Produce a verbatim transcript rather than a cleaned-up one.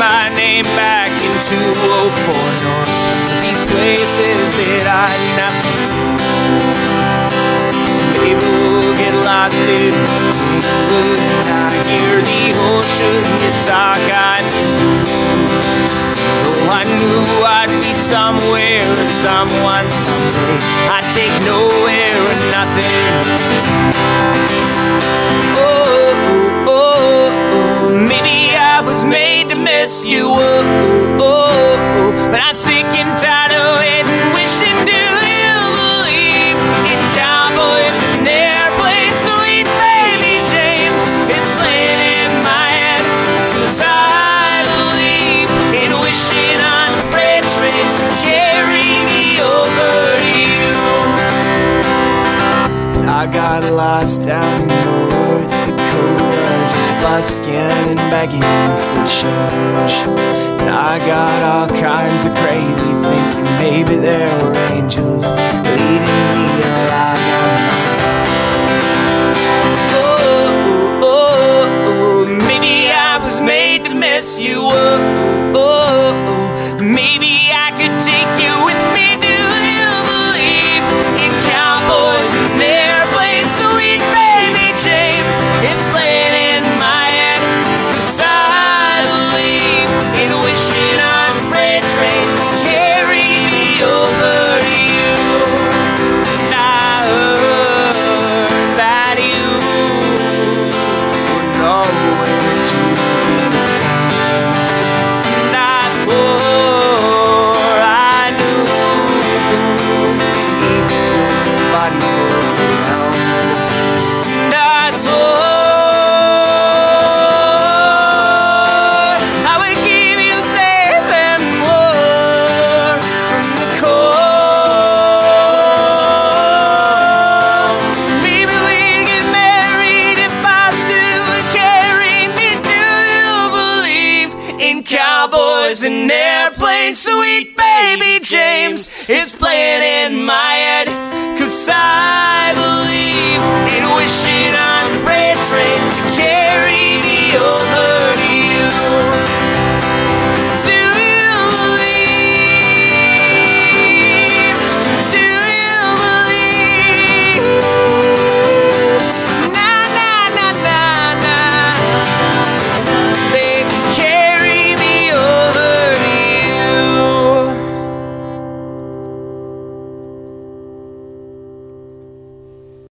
my name back into oh four North. These places that I never maybe we'll get lost in England. I hear the ocean gets dark. I though I knew I'd be somewhere or someone someday, I'd take nowhere or nothing. Oh, oh, oh, maybe I was made to miss you. Oh, oh, oh, but I'm sick and tired of it and wishing to believe in cowboys and airplanes. Sweet baby James, it's laying in my head. 'Cause I believe in wishing on freight trains to carry me over to you. But I got lost down in North Dakota, just busking and begging for change. And I got all kinds of crazy thinking maybe there were angels leading me alive. Oh, oh, oh, maybe I was made to miss you. Oh, oh, oh, maybe I could take you with me. Do you believe in cowboys and airplanes? Sweet baby James, it's playing in my head. 'Cause I believe in wishing on freight trains to carry me over to you. And I heard that you were nowhere to be found. And I swore I knew nobody was around. And I swore I would keep you safe and warm from the cold. Maybe we'd get married if I still would carry me. Do you believe in cowboys and airplanes? Sweet baby James is playing in my head. 'Cause I believe in wishing on freight trains to carry me over to you.